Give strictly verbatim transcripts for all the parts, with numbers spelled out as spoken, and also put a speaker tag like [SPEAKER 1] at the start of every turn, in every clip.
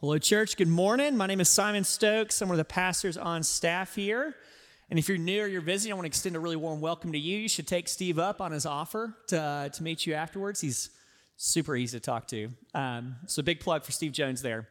[SPEAKER 1] Hello, church. Good morning. My name is Simon Stokes. I'm one of the pastors on staff here. And if you're new or you're visiting, I want to extend a really warm welcome to you. You should take Steve up on his offer to, uh, to meet you afterwards. He's super easy to talk to. Um, so big plug for Steve Jones there.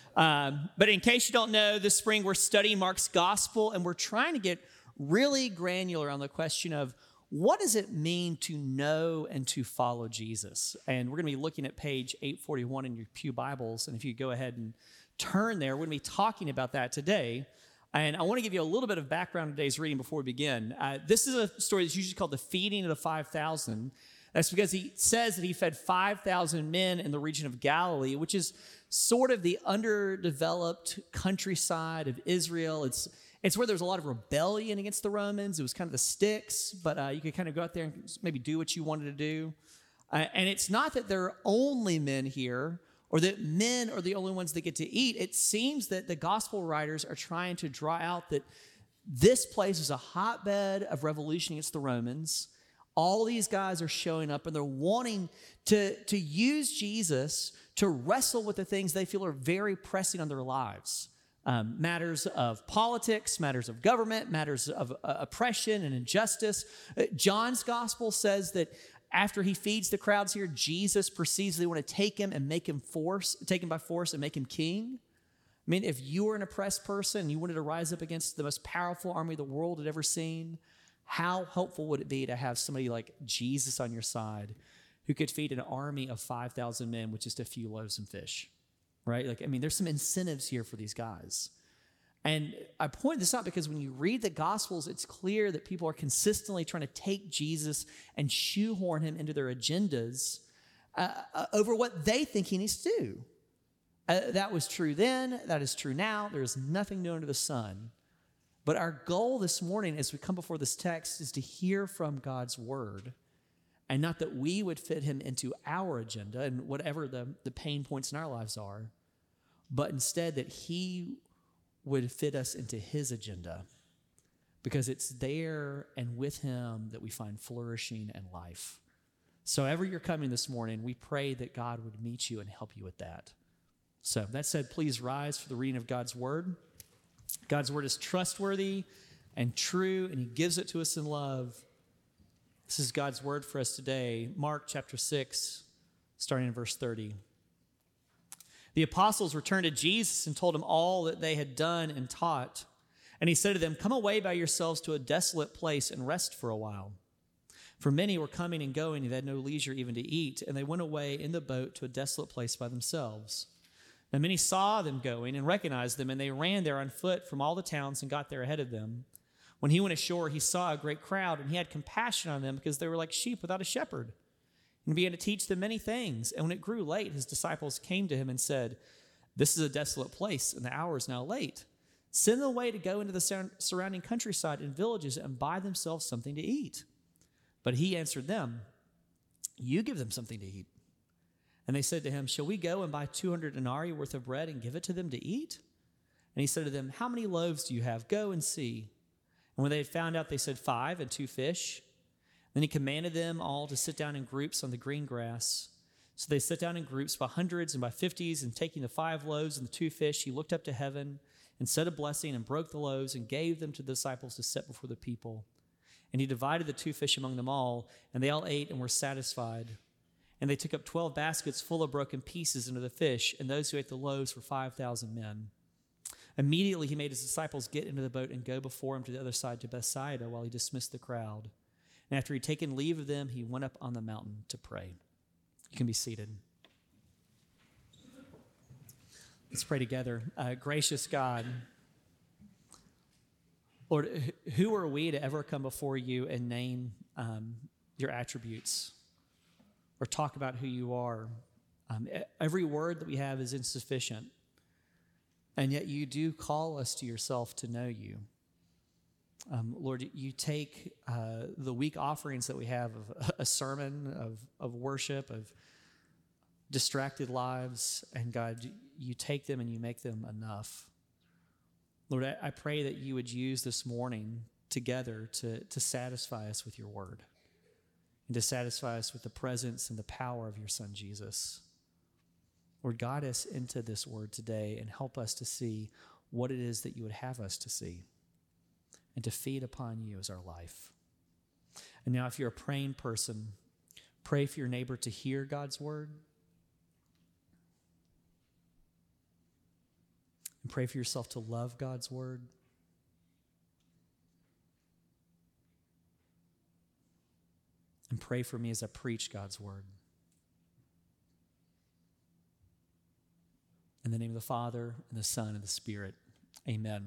[SPEAKER 1] Um, but in case you don't know, this spring we're studying Mark's gospel, and we're trying to get really granular on the question of what does it mean to know and to follow Jesus? And we're going to be looking at page eight forty-one in your pew Bibles. And if you go ahead and turn there, we're going to be talking about that today. And I want to give you a little bit of background in today's reading before we begin. Uh, this is a story that's usually called the feeding of the five thousand. That's because he says that he fed five thousand men in the region of Galilee, which is sort of the underdeveloped countryside of Israel. It's It's where there's a lot of rebellion against the Romans. It was kind of the sticks, but uh, you could kind of go out there and maybe do what you wanted to do. Uh, and it's not that there are only men here or that men are the only ones that get to eat. It seems that the gospel writers are trying to draw out that this place is a hotbed of revolution against the Romans. All these guys are showing up and they're wanting to, to use Jesus to wrestle with the things they feel are very pressing on their lives. Um, matters of politics, matters of government, matters of uh, oppression and injustice. Uh, John's gospel says that after he feeds the crowds here, Jesus perceives they want to take him and make him force, take him by force and make him king. I mean, if you were an oppressed person and you wanted to rise up against the most powerful army the world had ever seen, how helpful would it be to have somebody like Jesus on your side who could feed an army of five thousand men with just a few loaves and fish? Right? Like, I mean, there's some incentives here for these guys. And I point this out because when you read the Gospels, it's clear that people are consistently trying to take Jesus and shoehorn him into their agendas uh, uh, over what they think he needs to do. Uh, that was true then. That is true now. There is nothing new under the sun. But our goal this morning as we come before this text is to hear from God's word, and not that we would fit him into our agenda and whatever the, the pain points in our lives are, but instead that he would fit us into his agenda, because it's there and with him that we find flourishing and life. So ever you're coming this morning, we pray that God would meet you and help you with that. So that said, please rise for the reading of God's word. God's word is trustworthy and true, and he gives it to us in love. This is God's word for us today. Mark chapter six, starting in verse thirty. The apostles returned to Jesus and told him all that they had done and taught. And he said to them, "Come away by yourselves to a desolate place and rest for a while." For many were coming and going, and they had no leisure even to eat. And they went away in the boat to a desolate place by themselves. Now many saw them going and recognized them, and they ran there on foot from all the towns and got there ahead of them. When he went ashore, he saw a great crowd, and he had compassion on them because they were like sheep without a shepherd. And he began to teach them many things. And when it grew late, his disciples came to him and said, "This is a desolate place, and the hour is now late. Send them away to go into the surrounding countryside and villages and buy themselves something to eat." But he answered them, "You give them something to eat." And they said to him, "Shall we go and buy two hundred denarii worth of bread and give it to them to eat?" And he said to them, "How many loaves do you have? Go and see." And when they had found out, they said, "Five and two fish." Then he commanded them all to sit down in groups on the green grass. So they sat down in groups by hundreds and by fifties, and taking the five loaves and the two fish, he looked up to heaven and said a blessing and broke the loaves and gave them to the disciples to set before the people. And he divided the two fish among them all, and they all ate and were satisfied. And they took up twelve baskets full of broken pieces into the fish, and those who ate the loaves were five thousand men. Immediately he made his disciples get into the boat and go before him to the other side to Bethsaida while he dismissed the crowd. And after he'd taken leave of them, he went up on the mountain to pray. You can be seated. Let's pray together. Uh, gracious God, Lord, who are we to ever come before you and name um, your attributes or talk about who you are? Um, every word that we have is insufficient. And yet you do call us to yourself to know you. Um, Lord, you take uh, the weak offerings that we have of a sermon, of, of worship, of distracted lives, and God, you take them and you make them enough. Lord, I, I pray that you would use this morning together to, to satisfy us with your word and to satisfy us with the presence and the power of your Son, Jesus. Lord, guide us into this word today and help us to see what it is that you would have us to see and to feed upon you as our life. And now if you're a praying person, pray for your neighbor to hear God's word. And pray for yourself to love God's word. And pray for me as I preach God's word. In the name of the Father, and the Son, and the Spirit. Amen.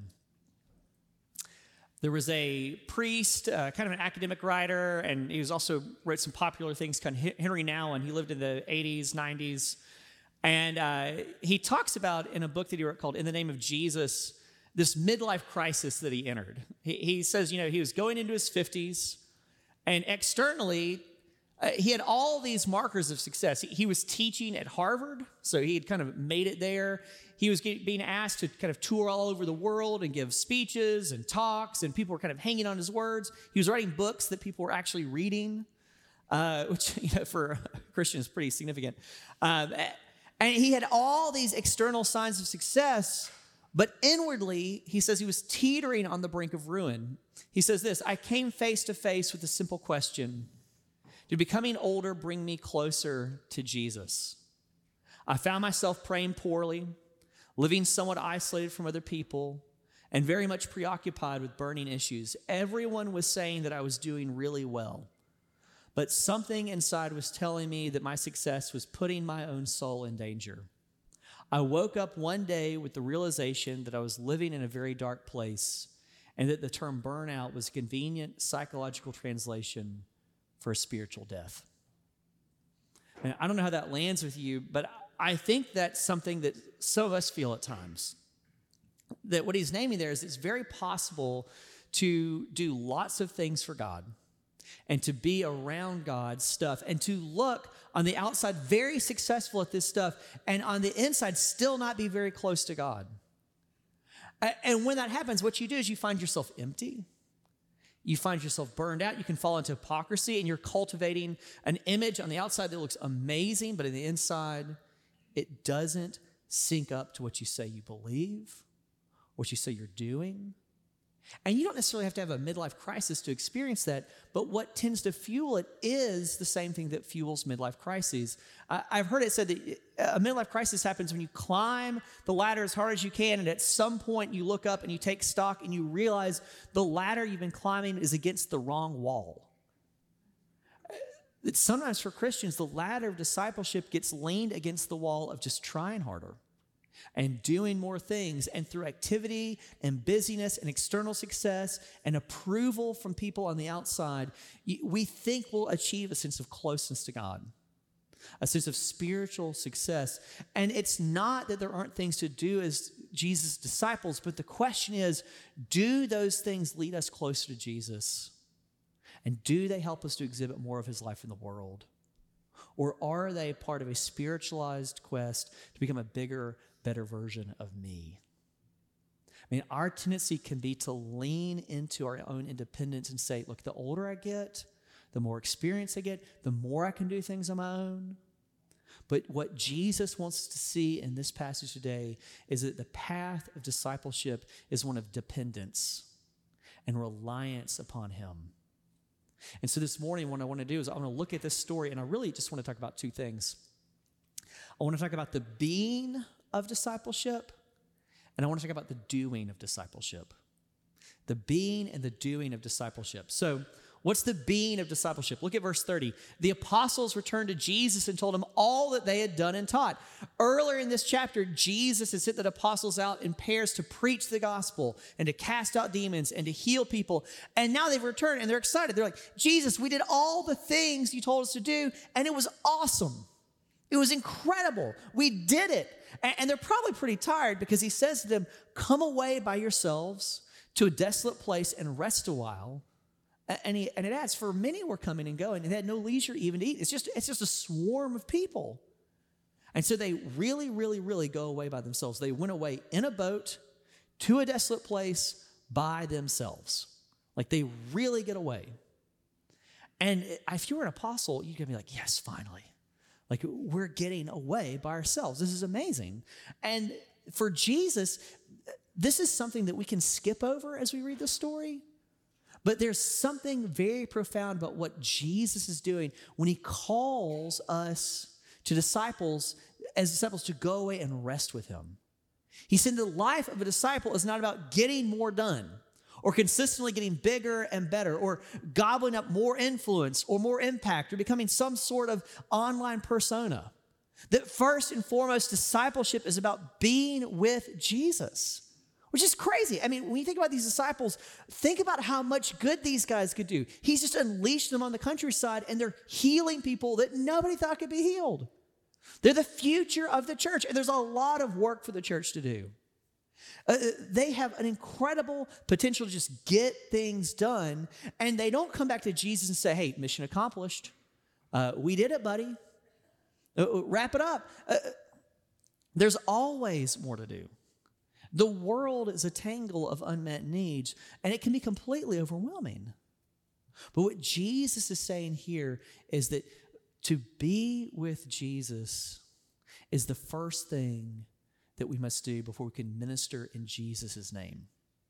[SPEAKER 1] There was a priest, uh, kind of an academic writer, and he was also wrote some popular things, kind of Henry Nouwen. He lived in the eighties, nineties. And uh, he talks about in a book that he wrote called In the Name of Jesus, this midlife crisis that he entered. He, he says, you know, he was going into his fifties, and externally, uh, he had all these markers of success. He, he was teaching at Harvard, so he had kind of made it there. He was get, being asked to kind of tour all over the world and give speeches and talks, and people were kind of hanging on his words. He was writing books that people were actually reading, uh, which, you know, for Christians is pretty significant. Um, and he had all these external signs of success, but inwardly, he says he was teetering on the brink of ruin. He says this, I came face to face with a simple question. Did becoming older bring me closer to Jesus? I found myself praying poorly, living somewhat isolated from other people, and very much preoccupied with burning issues. Everyone was saying that I was doing really well, but something inside was telling me that my success was putting my own soul in danger. I woke up one day with the realization that I was living in a very dark place, and that the term burnout was a convenient psychological translation for a spiritual death. And I don't know how that lands with you, but I think that's something that some of us feel at times. That what he's naming there is it's very possible to do lots of things for God and to be around God's stuff and to look on the outside very successful at this stuff and on the inside still not be very close to God. And when that happens, what you do is you find yourself empty. You find yourself burned out. You can fall into hypocrisy, and you're cultivating an image on the outside that looks amazing, but on the inside, it doesn't sync up to what you say you believe, what you say you're doing. And you don't necessarily have to have a midlife crisis to experience that, but what tends to fuel it is the same thing that fuels midlife crises. I, I've heard it said that a midlife crisis happens when you climb the ladder as hard as you can, and at some point you look up and you take stock and you realize the ladder you've been climbing is against the wrong wall. That sometimes for Christians, the ladder of discipleship gets leaned against the wall of just trying harder and doing more things, and through activity and busyness and external success and approval from people on the outside, we think we'll achieve a sense of closeness to God, a sense of spiritual success. And it's not that there aren't things to do as Jesus' disciples, but the question is, do those things lead us closer to Jesus? And do they help us to exhibit more of his life in the world? Or are they part of a spiritualized quest to become a bigger, better version of me? I mean, our tendency can be to lean into our own independence and say, look, the older I get, the more experience I get, the more I can do things on my own. But what Jesus wants us to see in this passage today is that the path of discipleship is one of dependence and reliance upon him. And so this morning, what I want to do is I want to look at this story, and I really just want to talk about two things. I want to talk about the being of discipleship, and I want to talk about the doing of discipleship. The being and the doing of discipleship. So, what's the being of discipleship? Look at verse thirty. The apostles returned to Jesus and told him all that they had done and taught. Earlier in this chapter, Jesus had sent the apostles out in pairs to preach the gospel and to cast out demons and to heal people. And now they've returned and they're excited. They're like, Jesus, we did all the things you told us to do, and it was awesome. It was incredible. We did it. And they're probably pretty tired because he says to them, come away by yourselves to a desolate place and rest a while. And, he, and it adds, for many were coming and going and they had no leisure even to eat. It's just, it's just a swarm of people. And so they really, really, really go away by themselves. They went away in a boat to a desolate place by themselves. Like they really get away. And if you were an apostle, you're going to be like, yes, finally. Like, we're getting away by ourselves. This is amazing. And for Jesus, this is something that we can skip over as we read the story. But there's something very profound about what Jesus is doing when he calls us to disciples, as disciples, to go away and rest with him. He said the life of a disciple is not about getting more done or consistently getting bigger and better or gobbling up more influence or more impact or becoming some sort of online persona. That first and foremost, discipleship is about being with Jesus, which is crazy. I mean, when you think about these disciples, think about how much good these guys could do. He's just unleashed them on the countryside, and they're healing people that nobody thought could be healed. They're the future of the church, and there's a lot of work for the church to do. Uh, they have an incredible potential to just get things done, and they don't come back to Jesus and say, hey, mission accomplished. Uh, we did it, buddy. Uh, wrap it up. Uh, there's always more to do. The world is a tangle of unmet needs, and it can be completely overwhelming. But what Jesus is saying here is that to be with Jesus is the first thing that we must do before we can minister in Jesus' name.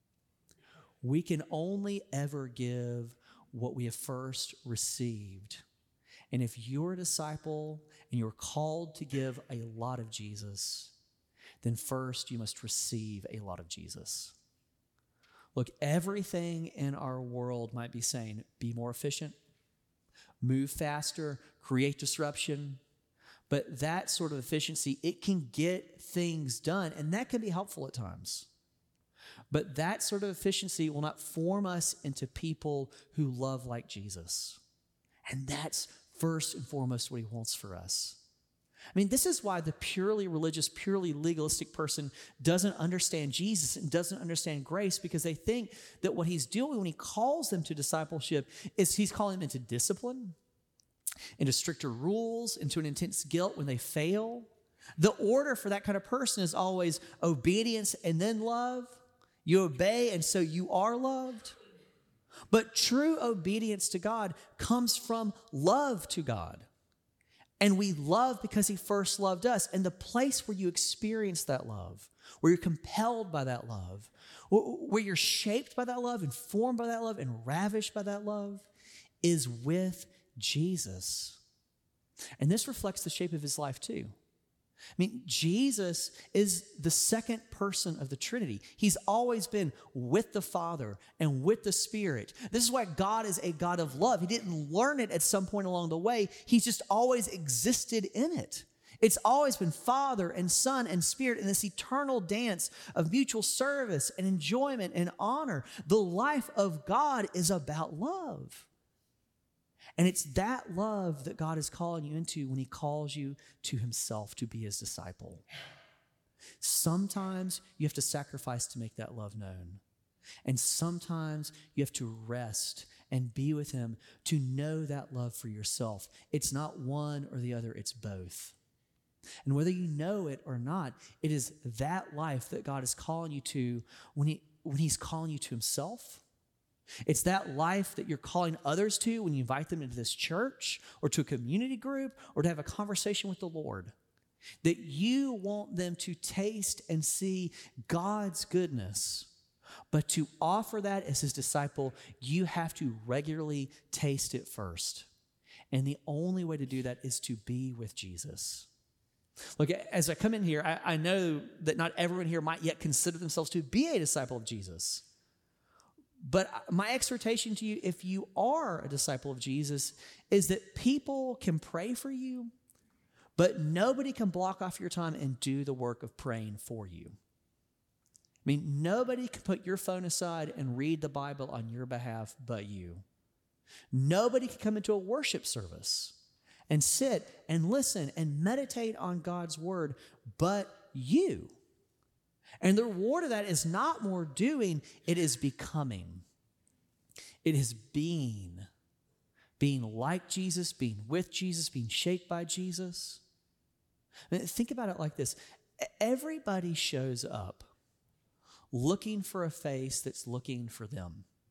[SPEAKER 1] We can only ever give what we have first received. And if you're a disciple and you're called to give a lot of Jesus, then first you must receive a lot of Jesus. Look, everything in our world might be saying, be more efficient, move faster, create disruption. But that sort of efficiency, it can get things done, and that can be helpful at times. But that sort of efficiency will not form us into people who love like Jesus. And that's first and foremost what he wants for us. I mean, this is why the purely religious, purely legalistic person doesn't understand Jesus and doesn't understand grace, because they think that what he's doing when he calls them to discipleship is he's calling them into discipline, into stricter rules, into an intense guilt when they fail. The order for that kind of person is always obedience and then love. You obey, and so you are loved. But true obedience to God comes from love to God. And we love because he first loved us. And the place where you experience that love, where you're compelled by that love, where you're shaped by that love, informed by that love, and ravished by that love, is with Jesus. And this reflects the shape of his life too. I mean, Jesus is the second person of the Trinity. He's always been with the Father and with the Spirit. This is why God is a God of love. He didn't learn it at some point along the way. He's just always existed in it. It's always been Father and Son and Spirit in this eternal dance of mutual service and enjoyment and honor. The life of God is about love. And it's that love that God is calling you into when he calls you to himself to be his disciple. Sometimes you have to sacrifice to make that love known. And sometimes you have to rest and be with him to know that love for yourself. It's not one or the other, it's both. And whether you know it or not, it is that life that God is calling you to when he, when he's calling you to himself. It's that life that you're calling others to when you invite them into this church or to a community group or to have a conversation with the Lord. That you want them to taste and see God's goodness. But to offer that as his disciple, you have to regularly taste it first. And the only way to do that is to be with Jesus. Look, as I come in here, I, I know that not everyone here might yet consider themselves to be a disciple of Jesus. But my exhortation to you, if you are a disciple of Jesus, is that people can pray for you, but nobody can block off your time and do the work of praying for you. I mean, nobody can put your phone aside and read the Bible on your behalf but you. Nobody can come into a worship service and sit and listen and meditate on God's word but you. And the reward of that is not more doing, it is becoming. It is being. Being like Jesus, being with Jesus, being shaped by Jesus. I mean, think about it like this. Everybody shows up looking for a face that's looking for them.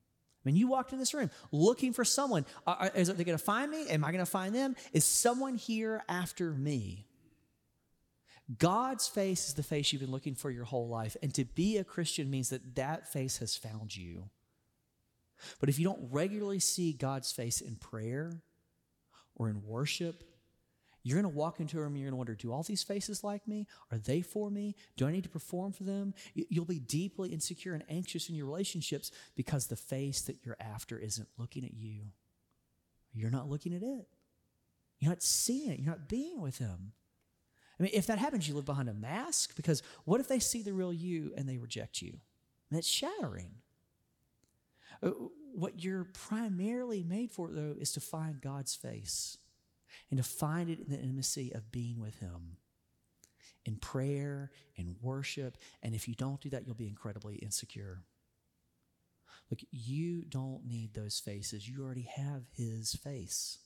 [SPEAKER 1] mean, you walked in this room looking for someone. Are, are, is they going to find me? Am I going to find them? Is someone here after me? God's face is the face you've been looking for your whole life. And to be a Christian means that that face has found you. But if you don't regularly see God's face in prayer or in worship, you're going to walk into a room and you're going to wonder, do all these faces like me? Are they for me? Do I need to perform for them? You'll be deeply insecure and anxious in your relationships because the face that you're after isn't looking at you. You're not looking at it. You're not seeing it. You're not being with him. I mean, if that happens, you live behind a mask, because what if they see the real you and they reject you? And it's shattering. What you're primarily made for, though, is to find God's face and to find it in the intimacy of being with him in prayer, in worship. And if you don't do that, you'll be incredibly insecure. Look, you don't need those faces. You already have his face.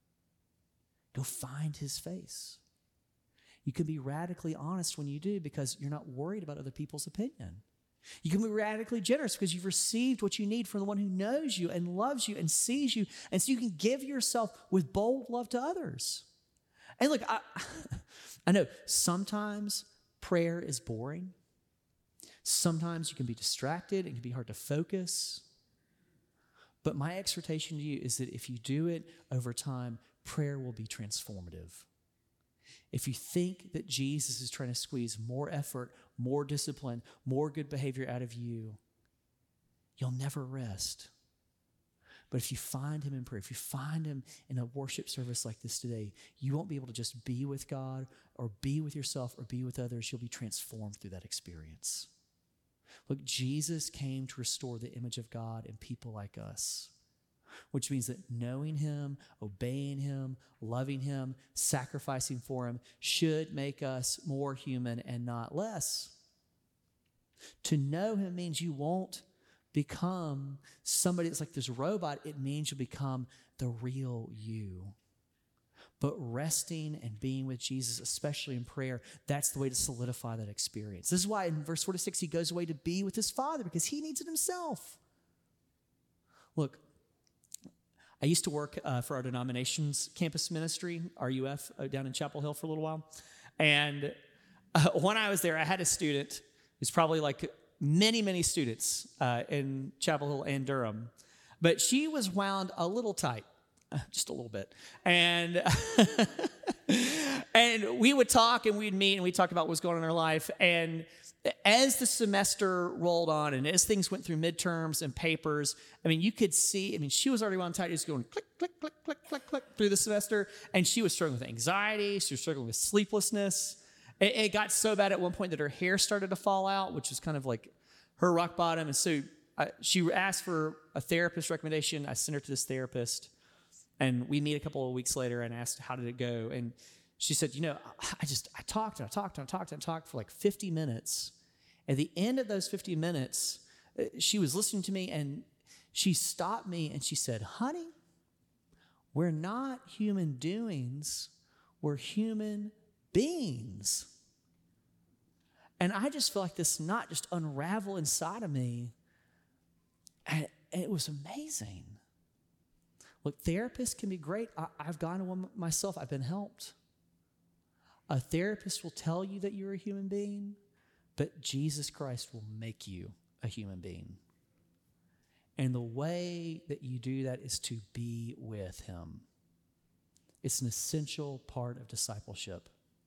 [SPEAKER 1] Go find his face. You can be radically honest when you do because you're not worried about other people's opinion. You can be radically generous because you've received what you need from the one who knows you and loves you and sees you. And so you can give yourself with bold love to others. And look, I, I know sometimes prayer is boring. Sometimes you can be distracted. It can be hard to focus. But my exhortation to you is that if you do it over time, prayer will be transformative. If you think that Jesus is trying to squeeze more effort, more discipline, more good behavior out of you, you'll never rest. But if you find him in prayer, if you find him in a worship service like this today, you won't be able to just be with God or be with yourself or be with others. You'll be transformed through that experience. Look, Jesus came to restore the image of God in people like us, which means that knowing him, obeying him, loving him, sacrificing for him should make us more human and not less. To know him means you won't become somebody that's like this robot. It means you'll become the real you. But resting and being with Jesus, especially in prayer, that's the way to solidify that experience. This is why in verse four to six, he goes away to be with his Father because he needs it himself. Look, I used to work uh, for our denomination's campus ministry, R U F, uh, down in Chapel Hill for a little while. And uh, when I was there, I had a student who's probably like many, many students uh, in Chapel Hill and Durham. But she was wound a little tight, uh, just a little bit. And, and we would talk and we'd meet and we'd talk about what was going on in her life. And as the semester rolled on and as things went through midterms and papers, I mean, you could see, I mean, she was already on tight, just going click, click, click, click, click, click through the semester. And she was struggling with anxiety. She was struggling with sleeplessness. It, it got so bad at one point that her hair started to fall out, which was kind of like her rock bottom. And so I, she asked for a therapist recommendation. I sent her to this therapist. And we meet a couple of weeks later and asked, how did it go? And she said, you know, I just, I talked and I talked and I talked and I talked for like fifty minutes. At the end of those fifty minutes, she was listening to me and she stopped me and she said, honey, we're not human doings, we're human beings. And I just feel like this not just unravel inside of me. And it was amazing. Look, therapists can be great. I, I've gone to one myself. I've been helped. A therapist will tell you that you're a human being, but Jesus Christ will make you a human being. And the way that you do that is to be with him. It's an essential part of discipleship.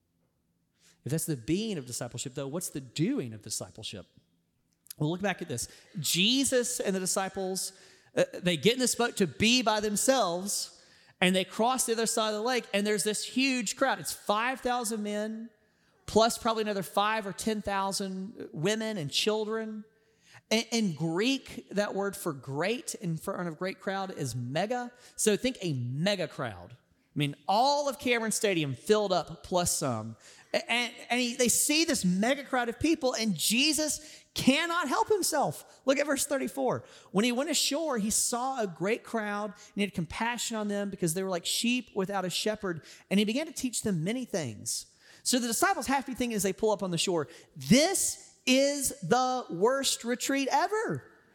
[SPEAKER 1] If that's the being of discipleship, though, what's the doing of discipleship? Well, look back at this. Jesus and the disciples, uh, they get in this boat to be by themselves, and they cross the other side of the lake, and there's this huge crowd. It's five thousand men, plus probably another five or ten thousand women and children. In, in Greek, that word for great in front of great crowd is mega. So think a mega crowd. I mean, all of Cameron Stadium filled up plus some. And, and he, they see this mega crowd of people, and Jesus cannot help himself. Look at verse thirty-four. When he went ashore, he saw a great crowd, and he had compassion on them because they were like sheep without a shepherd, and he began to teach them many things. So the disciples have to be thinking as they pull up on the shore, this is the worst retreat ever.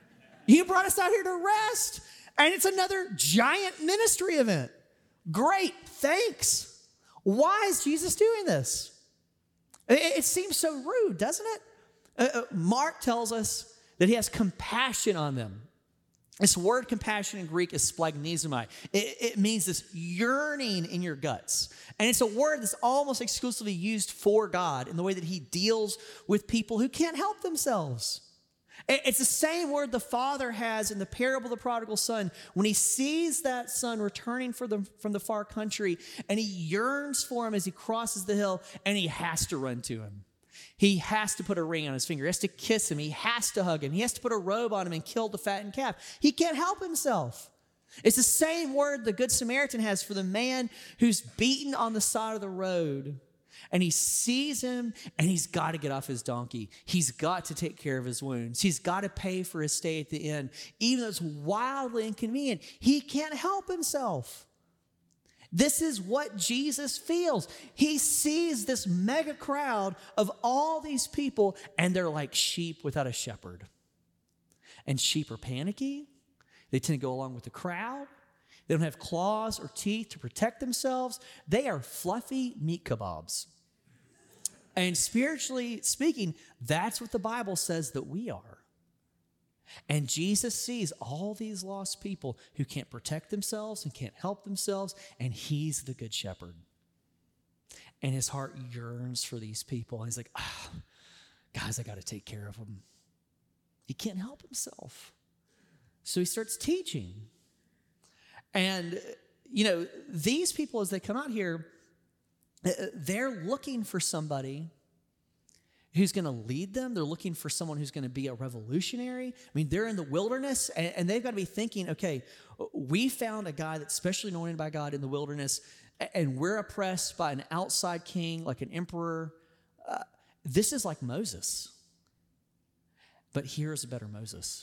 [SPEAKER 1] You brought us out here to rest. And it's another giant ministry event. Great, thanks. Why is Jesus doing this? It, it seems so rude, doesn't it? Uh, uh, Mark tells us that he has compassion on them. This word compassion in Greek is splagnesomai. It, it means this yearning in your guts. And it's a word that's almost exclusively used for God in the way that he deals with people who can't help themselves. It's the same word the father has in the parable of the prodigal son when he sees that son returning for the, from the far country, and he yearns for him as he crosses the hill, and he has to run to him. He has to put a ring on his finger. He has to kiss him. He has to hug him. He has to put a robe on him and kill the fattened calf. He can't help himself. It's the same word the Good Samaritan has for the man who's beaten on the side of the road. And he sees him, and he's got to get off his donkey. He's got to take care of his wounds. He's got to pay for his stay at the inn. Even though it's wildly inconvenient, he can't help himself. This is what Jesus feels. He sees this mega crowd of all these people, and they're like sheep without a shepherd. And sheep are panicky. They tend to go along with the crowd. They don't have claws or teeth to protect themselves. They are fluffy meat kebabs. And spiritually speaking, that's what the Bible says that we are. And Jesus sees all these lost people who can't protect themselves and can't help themselves, and he's the good shepherd. And his heart yearns for these people. And he's like, ah, oh, guys, I got to take care of them. He can't help himself. So he starts teaching. And, you know, these people, as they come out here, they're looking for somebody who's going to lead them. They're looking for someone who's going to be a revolutionary. I mean, they're in the wilderness, and, and they've got to be thinking, okay, we found a guy that's specially anointed by God in the wilderness, and we're oppressed by an outside king, like an emperor. Uh, this is like Moses. But here's a better Moses.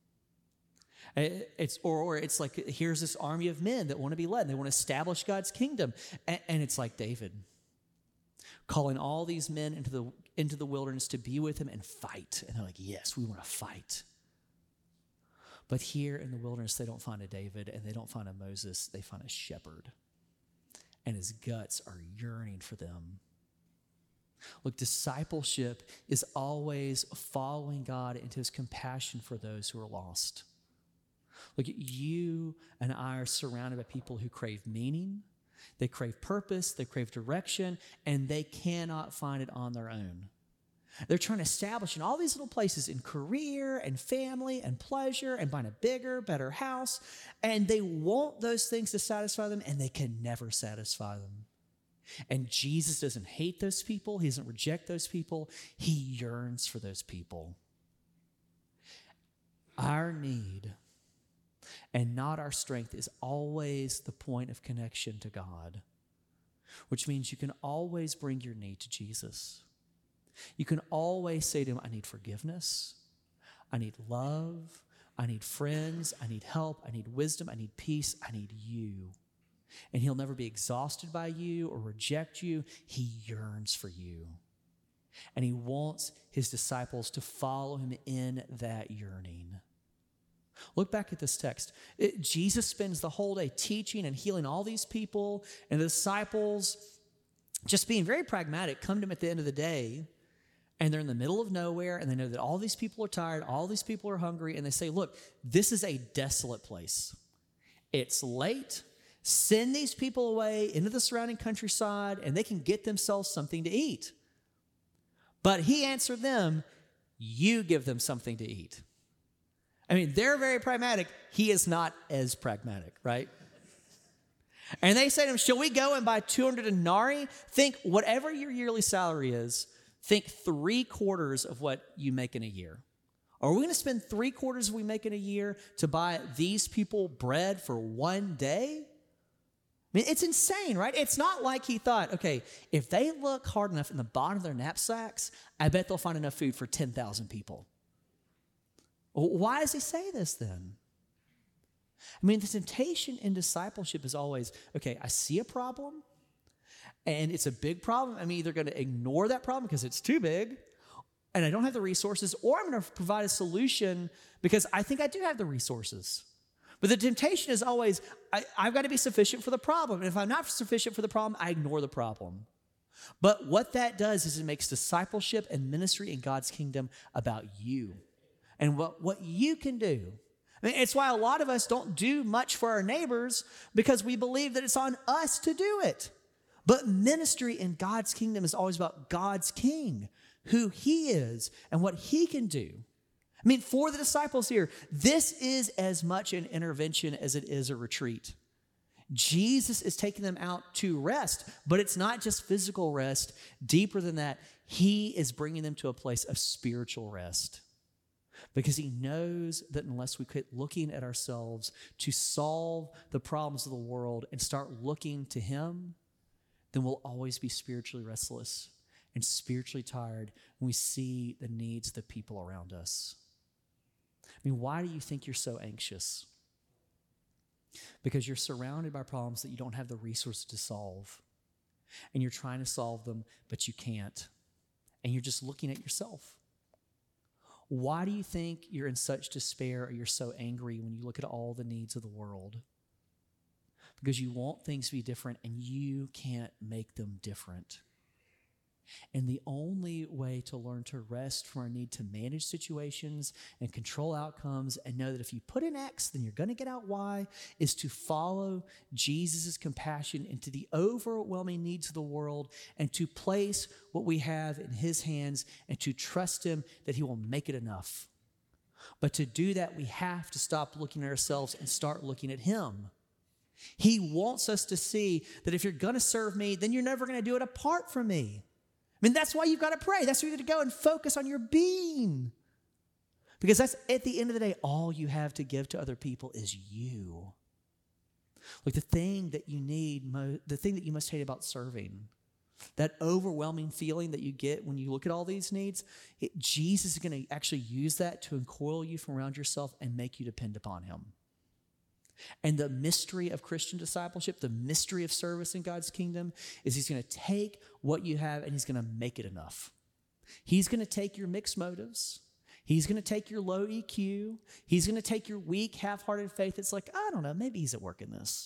[SPEAKER 1] It's or, or it's like, here's this army of men that want to be led. And they want to establish God's kingdom. And, and it's like David, calling all these men into the, into the wilderness to be with him and fight. And they're like, yes, we want to fight. But here in the wilderness, they don't find a David and they don't find a Moses. They find a shepherd. And his guts are yearning for them. Look, discipleship is always following God into his compassion for those who are lost. Look, you and I are surrounded by people who crave meaning, they crave purpose, they crave direction, and they cannot find it on their own. They're trying to establish in all these little places in career and family and pleasure and buying a bigger, better house, and they want those things to satisfy them, and they can never satisfy them. And Jesus doesn't hate those people. He doesn't reject those people. He yearns for those people. Our need and not our strength is always the point of connection to God, which means you can always bring your need to Jesus. You can always say to him, I need forgiveness, I need love, I need friends, I need help, I need wisdom, I need peace, I need you. And he'll never be exhausted by you or reject you. He yearns for you. And he wants his disciples to follow him in that yearning. Look back at this text. It, Jesus spends the whole day teaching and healing all these people, and the disciples, just being very pragmatic, come to him at the end of the day, and they're in the middle of nowhere, and they know that all these people are tired, all these people are hungry, and they say, look, this is a desolate place. It's late. Send these people away into the surrounding countryside, and they can get themselves something to eat. But he answered them, you give them something to eat. I mean, they're very pragmatic. He is not as pragmatic, right? And they say to him, shall we go and buy two hundred denarii? Think whatever your yearly salary is, think three quarters of what you make in a year. Are we going to spend three quarters of what we make in a year to buy these people bread for one day? I mean, it's insane, right? It's not like he thought, okay, if they look hard enough in the bottom of their knapsacks, I bet they'll find enough food for ten thousand people. Why does he say this then? I mean, the temptation in discipleship is always, okay, I see a problem, and it's a big problem. I'm either going to ignore that problem because it's too big, and I don't have the resources, or I'm going to provide a solution because I think I do have the resources. But the temptation is always, I, I've got to be sufficient for the problem. And if I'm not sufficient for the problem, I ignore the problem. But what that does is it makes discipleship and ministry in God's kingdom about you and what, what you can do. I mean, it's why a lot of us don't do much for our neighbors, because we believe that it's on us to do it. But ministry in God's kingdom is always about God's king, who he is and what he can do. I mean, for the disciples here, this is as much an intervention as it is a retreat. Jesus is taking them out to rest, but it's not just physical rest. Deeper than that, he is bringing them to a place of spiritual rest, because he knows that unless we quit looking at ourselves to solve the problems of the world and start looking to him, then we'll always be spiritually restless and spiritually tired when we see the needs of the people around us. I mean, why do you think you're so anxious? Because you're surrounded by problems that you don't have the resources to solve. And you're trying to solve them, but you can't. And you're just looking at yourself. Why do you think you're in such despair or you're so angry when you look at all the needs of the world? Because you want things to be different and you can't make them different. And the only way to learn to rest from our need to manage situations and control outcomes and know that if you put in X, then you're going to get out Y, is to follow Jesus' compassion into the overwhelming needs of the world and to place what we have in his hands and to trust him that he will make it enough. But to do that, we have to stop looking at ourselves and start looking at him. He wants us to see that if you're going to serve me, then you're never going to do it apart from me. I mean, that's why you've got to pray. That's why you got to go and focus on your being. Because that's, at the end of the day, all you have to give to other people is you. Like the thing that you need, mo- the thing that you must hate about serving, that overwhelming feeling that you get when you look at all these needs, it, Jesus is going to actually use that to uncoil you from around yourself and make you depend upon him. And the mystery of Christian discipleship, the mystery of service in God's kingdom, is he's going to take what you have and he's going to make it enough. He's going to take your mixed motives. He's going to take your low E Q. He's going to take your weak, half-hearted faith. It's like, I don't know, maybe he's at work in this.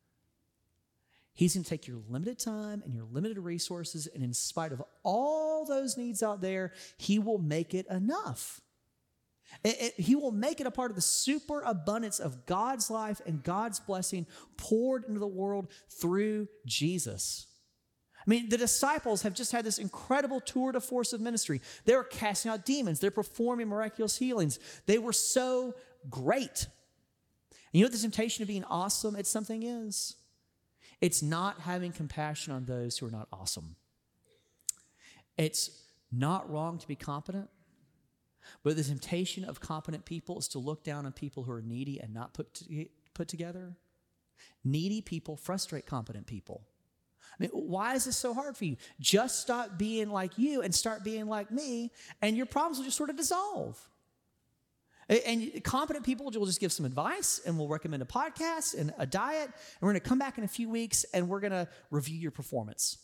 [SPEAKER 1] He's going to take your limited time and your limited resources, and in spite of all those needs out there, he will make it enough. It, it, he will make it a part of the superabundance of God's life and God's blessing poured into the world through Jesus. I mean, the disciples have just had this incredible tour de force of ministry. They were casting out demons. They're performing miraculous healings. They were so great. And you know what the temptation of being awesome at something is? It's not having compassion on those who are not awesome. It's not wrong to be competent. But the temptation of competent people is to look down on people who are needy and not put to, put together. Needy people frustrate competent people. I mean, why is this so hard for you? Just stop being like you and start being like me, and your problems will just sort of dissolve. And competent people will just give some advice, and we'll recommend a podcast and a diet, and we're going to come back in a few weeks, and we're going to review your performance.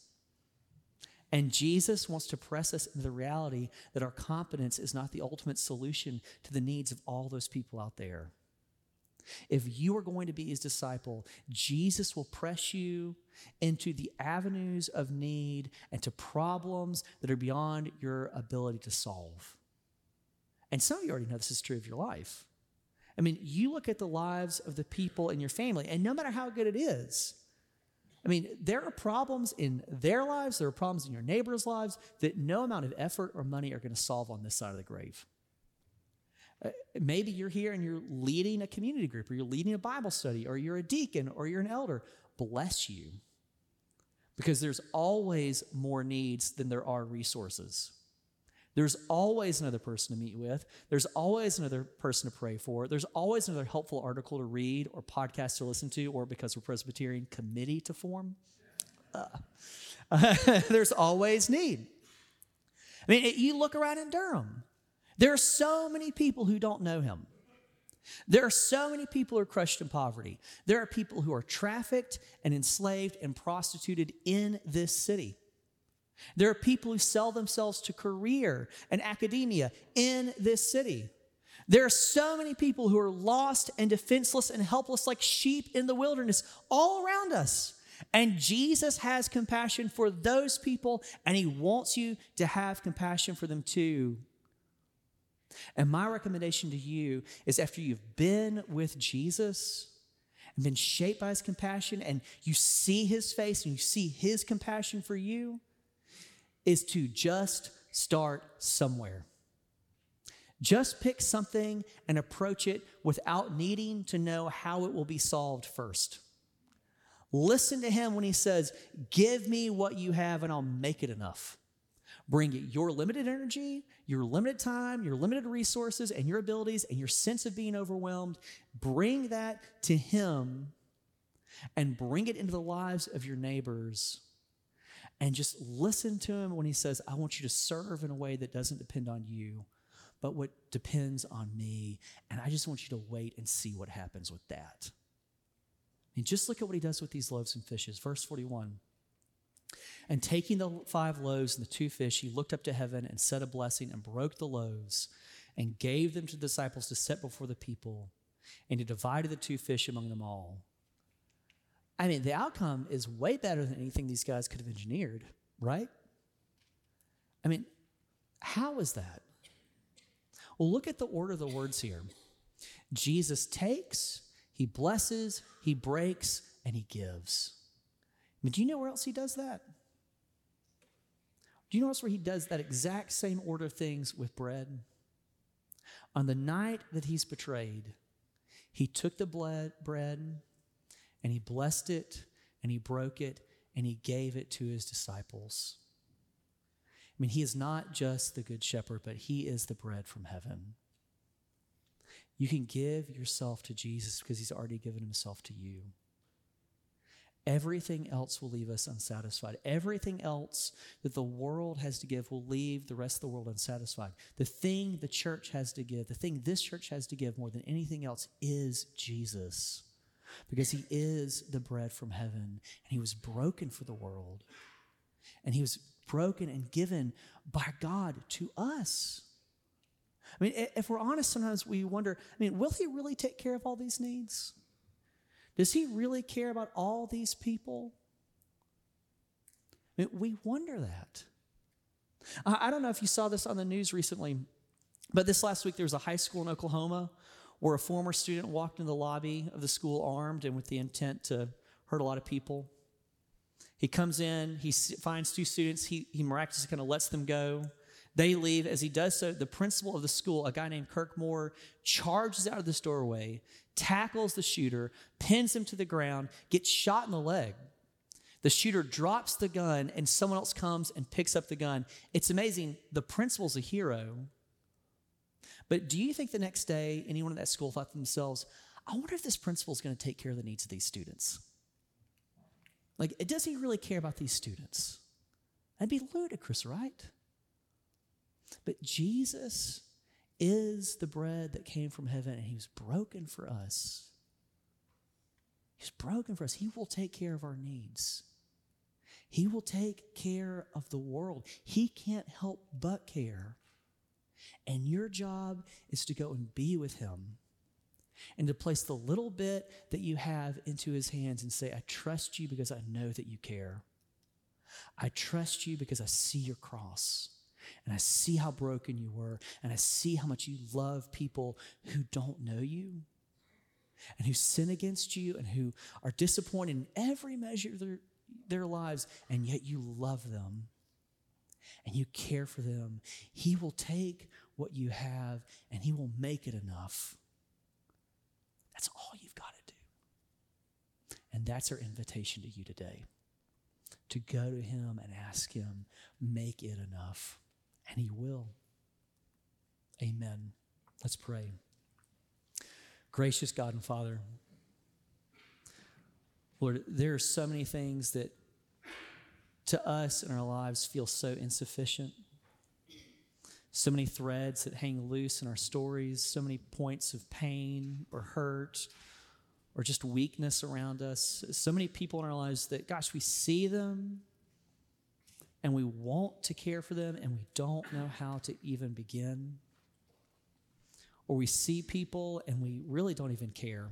[SPEAKER 1] And Jesus wants to press us into the reality that our competence is not the ultimate solution to the needs of all those people out there. If you are going to be his disciple, Jesus will press you into the avenues of need and to problems that are beyond your ability to solve. And some of you already know this is true of your life. I mean, you look at the lives of the people in your family, and no matter how good it is, I mean, there are problems in their lives, there are problems in your neighbor's lives that no amount of effort or money are going to solve on this side of the grave. Uh, maybe you're here and you're leading a community group, or you're leading a Bible study, or you're a deacon, or you're an elder. Bless you. Because there's always more needs than there are resources. There's always another person to meet with. There's always another person to pray for. There's always another helpful article to read or podcast to listen to, or because we're Presbyterian, committee to form. Uh, uh, there's always need. I mean, you look around in Durham. There are so many people who don't know him. There are so many people who are crushed in poverty. There are people who are trafficked and enslaved and prostituted in this city. There are people who sell themselves to career and academia in this city. There are so many people who are lost and defenseless and helpless like sheep in the wilderness all around us. And Jesus has compassion for those people, and he wants you to have compassion for them too. And my recommendation to you is, after you've been with Jesus and been shaped by his compassion, and you see his face and you see his compassion for you, is to just start somewhere. Just pick something and approach it without needing to know how it will be solved first. Listen to him when he says, give me what you have and I'll make it enough. Bring it your limited energy, your limited time, your limited resources, and your abilities, and your sense of being overwhelmed. Bring that to him and bring it into the lives of your neighbors. And just listen to him when he says, I want you to serve in a way that doesn't depend on you, but what depends on me. And I just want you to wait and see what happens with that. And just look at what he does with these loaves and fishes. Verse forty-one. And taking the five loaves and the two fish, he looked up to heaven and said a blessing and broke the loaves and gave them to the disciples to set before the people. And he divided the two fish among them all. I mean, the outcome is way better than anything these guys could have engineered, right? I mean, how is that? Well, look at the order of the words here. Jesus takes, he blesses, he breaks, and he gives. I mean, do you know where else he does that? Do you know else where he does that exact same order of things with bread? On the night that he's betrayed, he took the bread, and he blessed it, and he broke it, and he gave it to his disciples. I mean, he is not just the good shepherd, but he is the bread from heaven. You can give yourself to Jesus because he's already given himself to you. Everything else will leave us unsatisfied. Everything else that the world has to give will leave the rest of the world unsatisfied. The thing the church has to give, the thing this church has to give more than anything else is Jesus. Because he is the bread from heaven, and he was broken for the world. And he was broken and given by God to us. I mean, if we're honest, sometimes we wonder, I mean, will he really take care of all these needs? Does he really care about all these people? I mean, we wonder that. I, I don't know if you saw this on the news recently, but this last week there was a high school in Oklahoma where a former student walked in the lobby of the school armed and with the intent to hurt a lot of people. He comes in, he finds two students, he, he miraculously kind of lets them go. They leave. As he does so, the principal of the school, a guy named Kirk Moore, charges out of this doorway, tackles the shooter, pins him to the ground, gets shot in the leg. The shooter drops the gun, and someone else comes and picks up the gun. It's amazing. The principal's a hero. But do you think the next day anyone at that school thought to themselves, I wonder if this principal is going to take care of the needs of these students? Like, does he really care about these students? That'd be ludicrous, right? But Jesus is the bread that came from heaven, and he was broken for us. He's broken for us. He will take care of our needs. He will take care of the world. He can't help but care. And your job is to go and be with him and to place the little bit that you have into his hands and say, I trust you because I know that you care. I trust you because I see your cross. And I see how broken you were, and I see how much you love people who don't know you and who sin against you and who are disappointed in every measure of their, their lives, and yet you love them and you care for them. He will take what you have and he will make it enough. That's all you've got to do. And that's our invitation to you today, to go to him and ask him, make it enough. And he will. Amen. Let's pray. Gracious God and Father, Lord, there are so many things that to us in our lives feel so insufficient. So many threads that hang loose in our stories, so many points of pain or hurt or just weakness around us. So many people in our lives that, gosh, we see them and we want to care for them and we don't know how to even begin. Or we see people and we really don't even care.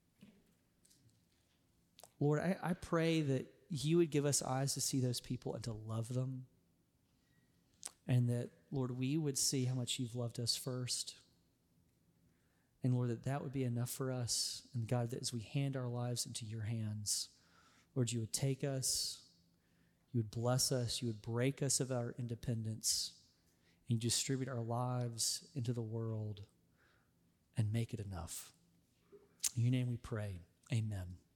[SPEAKER 1] Lord, I, I pray that you would give us eyes to see those people and to love them. And that, Lord, we would see how much you've loved us first. And Lord, that that would be enough for us. And God, that as we hand our lives into your hands, Lord, you would take us, you would bless us, you would break us of our independence, and you distribute our lives into the world and make it enough. In your name we pray, amen.